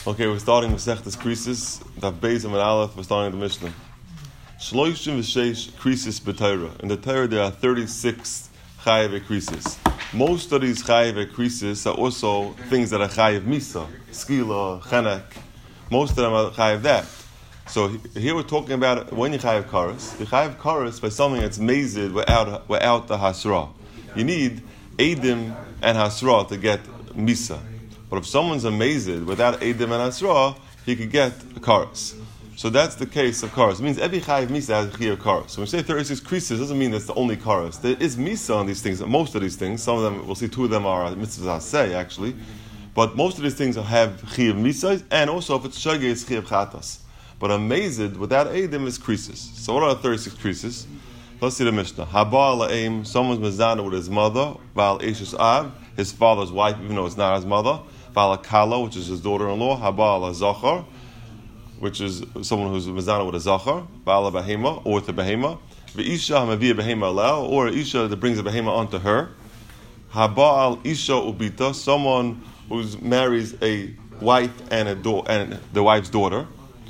Okay, we're starting with Sechtes Krisis, Daf Beis and Aleph. We're starting the Mishnah. Shloishim v'sheish krisis b'Torah. In the Torah there are 36 chayav krisis. Most of these chayav krisis are also things that are chayav misa, skila, chenek. Most of them are chayav that. So here we're talking about when you chayav karas. You chayav karas by something that's mazid without the hasra. You need edim and hasra to get misa. But if someone's amazed without Eidim and Asra, he could get a Karas. So that's the case of Karas. It means every Chayiv Misa has a Chayiv Karas. So when we say 36 Krisis, doesn't mean that's the only Karas. There is Misa on these things, most of these things. Some of them, we'll see two of them are Mitzvahs Haseh, actually. But most of these things have Chayiv Misa, and also if it's Shageh, it's Chayiv Chatas. But amazed without Eidim is Krisis. So what are the 36 Krisis? Let's see the Mishnah. Haba la'im, someone's mezana with his mother, Val Eishes Av, his father's wife, even though it's not his mother. Vala Kala, which is his daughter-in-law, Habala Zachar, which is someone who's mezana with a Zachar, Vala Behema, or with a Behema, Ve'isha Hamaviyah Behema Alel, or Isha that brings a Behema onto her, Habal Isha Ubita, someone who marries a wife and and the wife's daughter,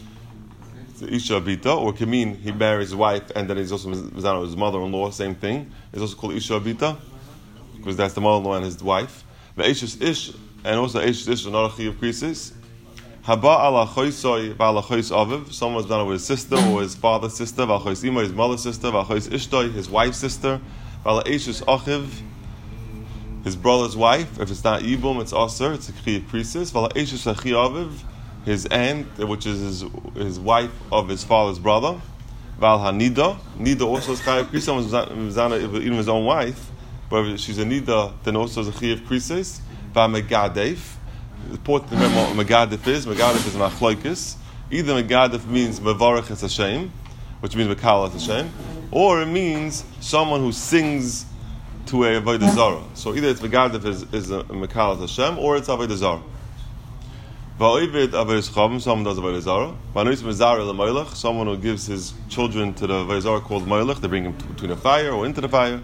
Isha Ubita, or can mean he marries his wife and then he's also mezana with his mother-in-law, same thing. It's also called Isha Ubita, because that's the mother-in-law and his wife. Ve'isha's Ish, and also Eish Ish another Chayiv Krisis. Haba ala choisoi v'ala chois aviv. Someone's done it with his sister or his father's sister. V'ala chois ima, his mother's sister. V'ala chois ishtoi, his wife's sister. V'ala Eish achiv, his brother's wife. If it's not Yibum, it's Aser. It's a Chayiv Krisis. V'ala Eish achi aviv, his aunt, which is his wife of his father's brother. V'al hanida. Nida also is Chayiv Krisis. Someone's done it even his own wife. But if she's a nida, then also is a Chayiv Krisis. Megadef. The important to remember what Megadef is. Megadef is Machloikis. Either Megadef means Mevarech es Hashem, which means Mekal es Hashem, or it means someone who sings to a Avodah Zarah. So either it's Megadef is a Mekal es Hashem, or it's Avodah Zarah. Va'ovid Avodah Chavim, someone does Avodah Zarah. Va'nois Mezarah l'Moilech, someone who gives his children to the Avodah Zarah called Moilech. They bring him between the fire or into the fire.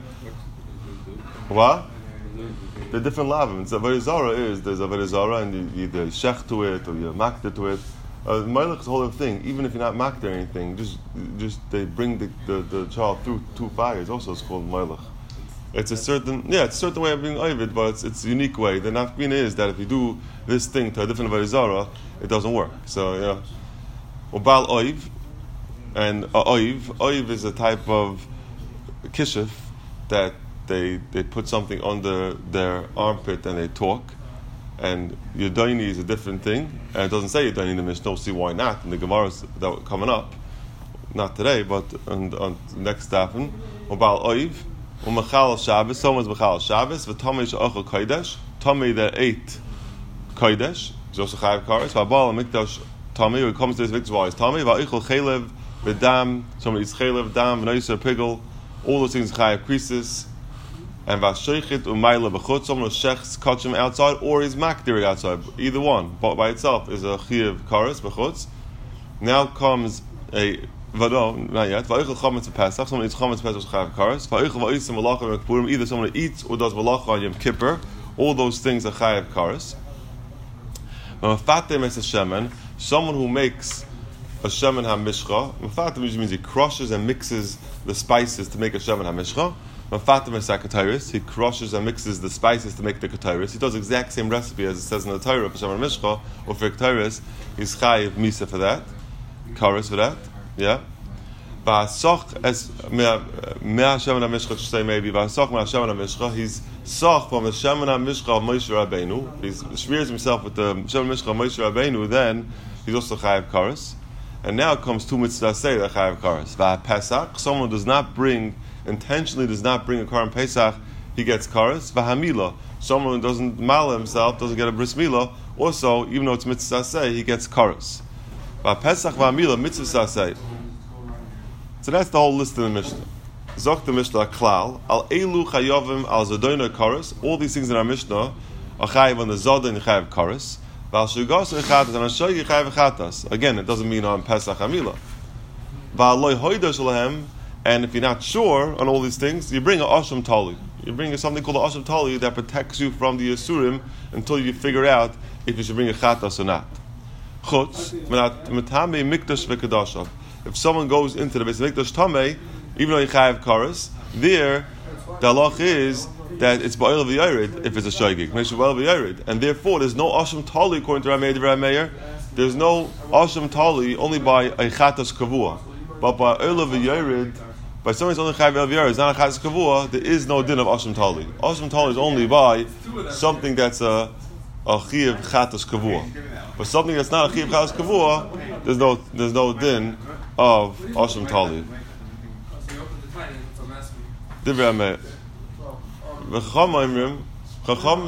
What? The different lavim. So Avodah Zarah there's Avodah Zarah and you either shech to it or you makter to it. Moilech is a whole other thing. Even if you're not makter or anything, just they bring the child through two fires. Also, it's called Moilech. It's a certain way of being oivid, but it's a unique way. The nafkina is that if you do this thing to a different Avodah Zarah, it doesn't work. So Ubal oiv, and oiv is a type of kishuf that they put something under their armpit and they talk, and Yudayni is a different thing, and it doesn't say Yudayni in the Mishnah. We'll see why not in the Gemaras that are coming up, not today, but on next Dafin. Ubal oiv, umachal Shabbos. Someone's machal Shabbos. V'tamei she'achal kodesh. Tamei that ate kodesh is also chayav kares. V'abal mikdash tamei, who comes to this victim while he's tamei. V'aichal chelev v'dam. Somebody eats chelev, dam, v'noiser pigel. All those things chayav krisis. And v'asheichit umayla b'chutz, someone who shechs kachim outside, or is makdir outside. Either one, but by itself is a chiyav kares b'chutz. Now comes a vado, not yet. V'oichel chametz v'pesach, someone eats chametz v'pesach chayav kares. V'oichel v'oisim v'lacha v'kpurim, either someone who eats or does v'lacha on Yom Kippur. All those things are chayav kares. V'mafatem es a shemen, someone who makes a shemen ha-mishcha. Mafatem usually means he crushes and mixes the spices to make a shemen ha-mishcha. He crushes and mixes the spices to make the ketairis. He does the exact same recipe as it says in the Torah for Shemen Mishcha or for ketairis. He's chayiv misa for that, karis for that. Yeah. Va'asach as mea Shemen HaMishcha to say maybe va'asach mea Shemen HaMishcha. He's sach from the Shemen HaMishcha of Moshe Rabbeinu. He smears himself with the Shemen HaMishcha of Moshe Rabbeinu. Then he's also chayiv karis. And now comes two mitzvahs say that chayiv karis. Va'pesach, someone intentionally does not bring a Korban Pesach, he gets kares. V'hamila, someone who doesn't mal himself, doesn't get a bris milah, also, even though it's mitzvah say, he gets kares. V'pesach v'hamila, mitzvah say. So that's the whole list in the Mishnah. Zok the Mishnah klal, al elu chayovim al zadoina kares. All these things in our Mishnah are chayiv on the zada and chayiv kares. V'al shugas echatas, and I'll show you chayiv echatas. Again, it doesn't mean on Pesach hamila. V'al loy hoidah shalahem. And if you're not sure on all these things, you bring an Asham Tali. You bring something called an Asham Tali that protects you from the Yisurim until you figure out if you should bring a Chatas or not. chutz matame mikdash v'kedashav. If someone goes into the Beis Mikdash tamei, even though you chayav karas, there the halach is that it's ba'il v'yared if it's a shaygig, ba'il v'yared, and therefore there's no asham tali according to Rav Meir. There's no asham tali only by a chatas kavua, but by ba'il v'yared, by somebody's only chayav v'yared, it's not a chatas kavua. There is no din of asham tali. Asham tali is only by something that's a chiyav chatas kavua, but something that's not a chiyav chatas kavua, there's no din of asham tali. Divrei Meir. Chacham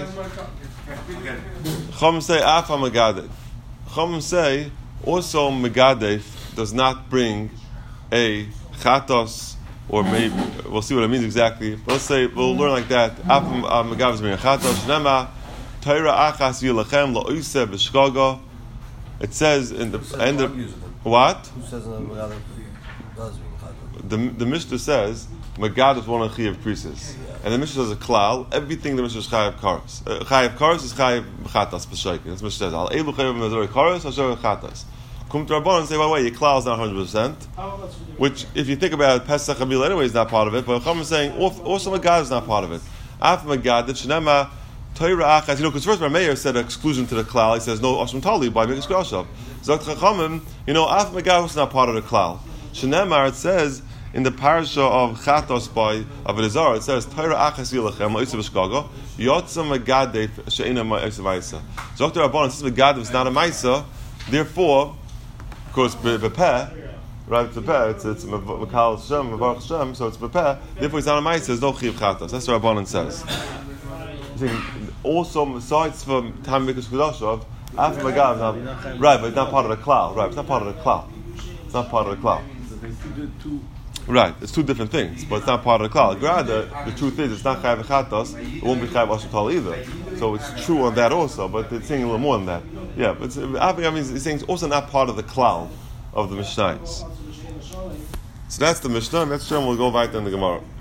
say afa megadef. Chacham say also megadef does not bring a chatos, or maybe we'll see what it means exactly. But let's say we'll learn like that. Afa megadef is bringing a chatos. Shnema Torah achas yilachem la'oiseh b'shgaga. It says in the end of what? Who says megadef does bring chatos? The Mishnah says Magad is one of the Chayav Krisis. And the Mishnah says a klal, everything the Mishnah is Chayav Karas. Chayav Karas is Chayav Chatas B'Shaykin. That's Mishnah says. Al Elu Chayav Mezori Karas, Hashem Chatas. Kum to Rabbanan and say, by the way, your klal is not 100%. Which, if you think about it, Pesach Hamil anyway is not part of it. But Chacham is saying, also Magad is not part of it. After Magad, the Shnema, Torah Achas, because first Rav Meir said an exclusion to the klal. He says, no Asham Tali by Mikdash Krashav. Zok Chachamim, after Magad was not part of the klal. Shnemar, it says, in the parasha of Chatos by Avodah it says Torah achas yilachem la'isa v'shkaga yotza megadef she'ena ma'isa v'isa. Dr. Rabbanan says megadef is not a ma'isa, therefore, of course, bepeh, right? It's bepeh. It's mekal Hashem, mevarach Hashem, so it's bepeh. Therefore, it's not a ma'isa. There's no chiv chatos. That's what Rabbanan says. Also, besides from Tam Mikdash Kedashav, after megadef, right? But it's not part of the klal. Right? It's not part of the klal. It's not part of the klal. Right, it's two different things, but it's not part of the klal. Rather, the truth is, it's not chayav chatas. It won't be chayav asham tali either. So it's true on that also, but it's saying a little more than that. Yeah, but it's saying it's also not part of the klal of the Mishnayos. So that's the Mishnah. Next time we'll go right in the Gemara.